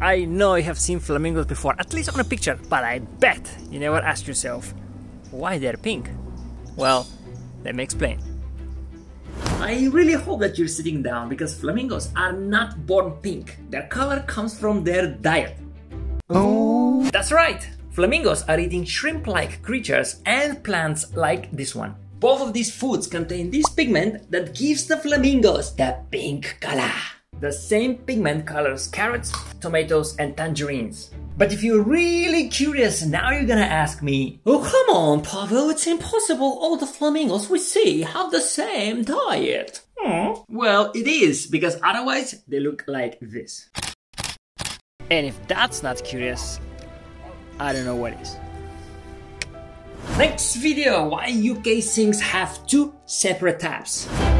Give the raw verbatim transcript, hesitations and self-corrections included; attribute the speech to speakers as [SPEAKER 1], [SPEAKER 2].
[SPEAKER 1] I know you have seen flamingos before, at least on a picture, but I bet you never asked yourself why they're pink. Well, let me explain. I really hope that you're sitting down because flamingos are not born pink. Their color comes from their diet. Oh, that's right. Flamingos are eating shrimp-like creatures and plants like this one. Both of these foods contain this pigment that gives the flamingos the pink color. The same pigment colors carrots, tomatoes, and tangerines. But if you're really curious, now you're gonna ask me, oh come on, Pavel, it's impossible all the flamingos we see have the same diet. Hmm. Well, it is, because otherwise they look like this. And if that's not curious, I don't know what is. Next video, why U K sinks have two separate taps.